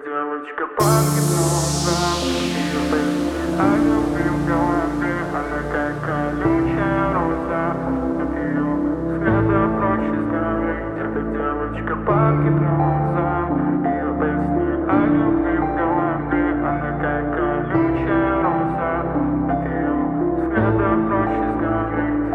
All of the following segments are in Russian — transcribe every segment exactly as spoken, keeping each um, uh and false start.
девочка под гипнозом, ее песни о любви в голове, она как колючая роза, от ее взгляда проще сгореть. Эта девочка под гипнозом, ее песни о любви в голове, она как колючая роза, от ее взгляда проще сгореть.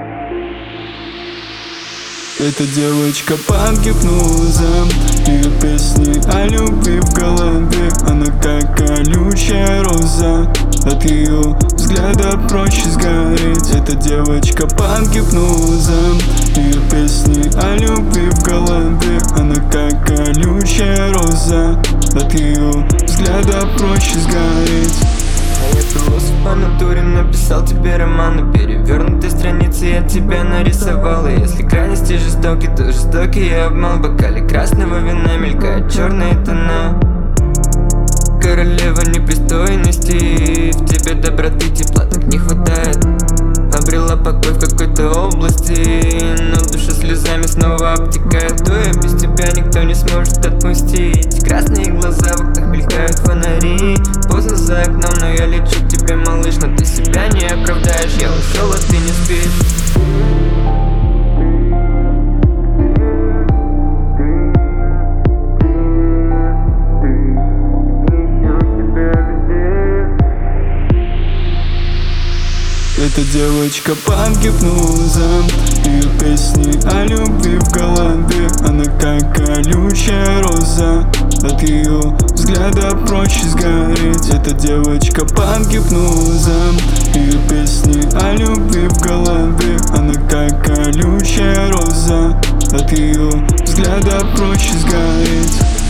Эта девочка под гипнозом, ее песни о любви в голове, она как колючая роза, от ее взгляда проще сгореть. Эта девочка под гипнозом, ее песни о любви в голове, она как колючая роза, от ее взгляда проще сгореть. Я философ по натуре, написал тебе роман на перевернутой странице, я тебя нарисовал. И если крайности жестоки, то жестокий обман. В бокале красного вина мелькают черные тона. Королева непристойности, в тебе доброты, тепла так не хватает. Обрела покой в какой-то области, но душа слезами снова обтекает. То я без тебя никто не сможет отпустить. Красные глаза, в окнах мелькают фонари. Поздно за окном, но я лечу к тебе, малыш. Но ты себя не оправдаешь, я ушел, а ты не спишь. Эта девочка под гипнозом, ее песни о любви в голове, она как колючая роза, от ее взгляда проще сгореть. Эта девочка под гипнозом, ее песни о любви в голове, она как колючая роза, от ее взгляда проще сгореть.